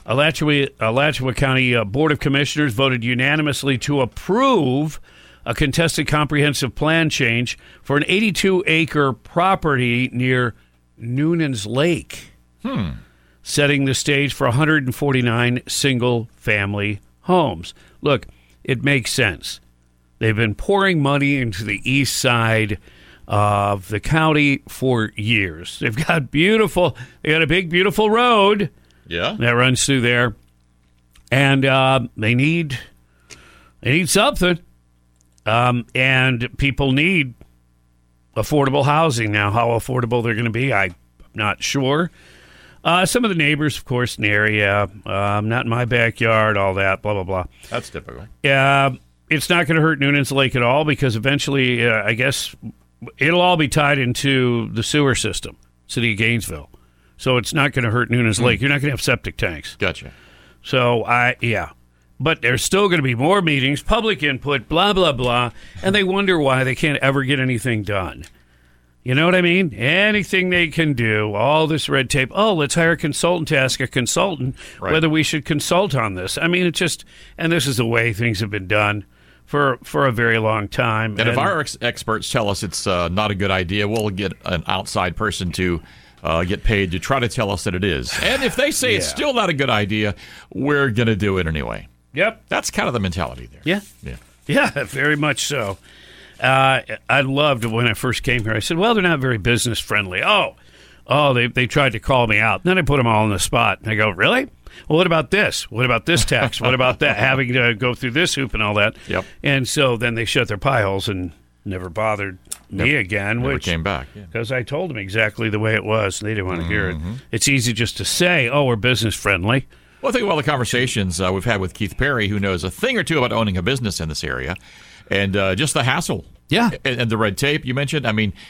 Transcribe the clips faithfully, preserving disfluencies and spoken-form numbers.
Alachua, Alachua County uh, Board of Commissioners voted unanimously to approve a contested comprehensive plan change for an eighty-two acre property near Noonan's Lake, Hmm. setting the stage for one hundred forty-nine single-family homes. Look, it makes sense. They've been pouring money into the east side of the county for years. They've got beautiful, they got a big, beautiful road Yeah. that runs through there, and uh, they need they need something, um, and people need affordable housing. Now, how affordable they're going to be, I'm not sure. Uh, some of the neighbors, of course, in the area, um, not in my backyard, all that, blah blah blah. That's typical. Uh, it's not going to hurt Noonan's Lake at all because eventually, uh, I guess, it'll all be tied into the sewer system, City of Gainesville. So it's not going to hurt Noonan's mm. Lake. You're not going to have septic tanks. Gotcha. So, I yeah. But there's still going to be more meetings, public input, blah, blah, blah, and they wonder why they can't ever get anything done. You know what I mean? Anything they can do, all this red tape. Oh, let's hire a consultant to ask a consultant right. whether we should consult on this. I mean, it just, and this is the way things have been done for for a very long time. And, and if our ex- experts tell us it's uh, not a good idea, we'll get an outside person to uh, get paid to try to tell us that it is. And if they say yeah. it's still not a good idea, we're going to do it anyway. Yep. That's kind of the mentality there. Yeah. Yeah. Yeah, very much so. Uh, I loved when I first came here. I said, well, they're not very business friendly. Oh, oh, they they tried to call me out. And then I put them all on the spot. And I go, really? Well, what about this? What about this tax? What about that? Having to go through this hoop and all that. Yep. And so then they shut their pie holes and never bothered me never, again. Never which, came back. Because yeah. I told them exactly the way it was. And they didn't want to mm-hmm. hear it. It's easy just to say, oh, we're business friendly. Well, think about the conversations uh, we've had with Keith Perry, who knows a thing or two about owning a business in this area, and uh, just the hassle. Yeah. And, and the red tape you mentioned. I mean,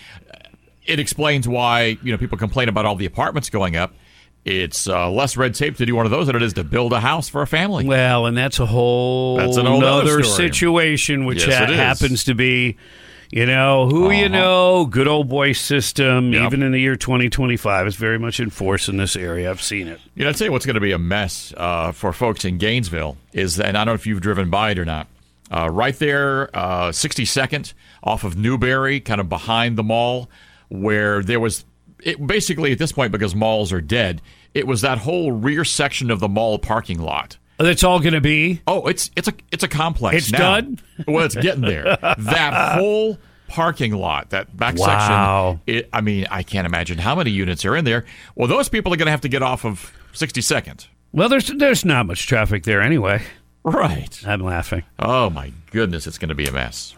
it explains why, you know, people complain about all the apartments going up. It's uh, less red tape to do one of those than it is to build a house for a family. Well, and that's a whole that's an other situation, which yes, ha- happens to be, you know, who uh-huh. you know, good old boy system, yep. even in the year twenty twenty-five, is very much in force in this area. I've seen it. You know, I'd say what's going to be a mess uh, for folks in Gainesville is, and I don't know if you've driven by it or not, uh, right there, uh, sixty-second off of Newberry, kind of behind the mall, where there was, it basically at this point, because malls are dead, it was that whole rear section of the mall parking lot. That's all going to be? Oh, it's it's a it's a complex It's now. done? Well, it's getting there. That whole parking lot, that back wow. section, it, I mean, I can't imagine how many units are in there. Well, those people are going to have to get off of sixty-second. Well, there's there's not much traffic there anyway. Right. I'm laughing. Oh, my goodness, it's going to be a mess.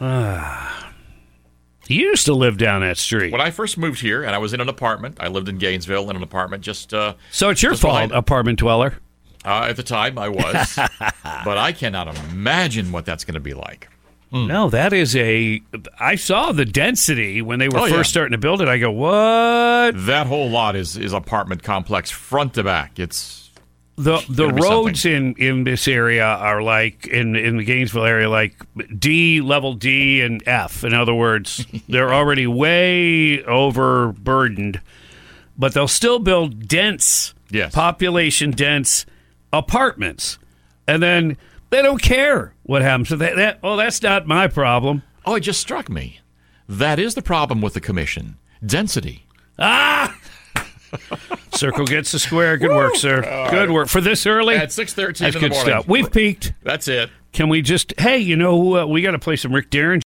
You used to live down that street. When I first moved here, and I was in an apartment, I lived in Gainesville in an apartment just uh, So it's your fault, behind. Apartment dweller. Uh, at the time, I was. But I cannot imagine what that's going to be like. Mm. No, that is a... I saw the density when they were oh, first yeah. starting to build it. I go, what? That whole lot is, is apartment complex front to back. It's... The the roads in, in this area are like, in, in the Gainesville area, like D, level D, and F. In other words, they're already way overburdened, but they'll still build dense, yes. population-dense apartments. And then they don't care what happens to that. that. Oh, that's not my problem. Oh, it just struck me. That is the problem with the commission. Density. Ah! Circle gets the square. Good work, sir. All Good right. work. For this early? At six thirteen That's in the good morning. stuff. We've peaked. That's it. Can we just, hey, you know, uh, we got to play some Rick Darren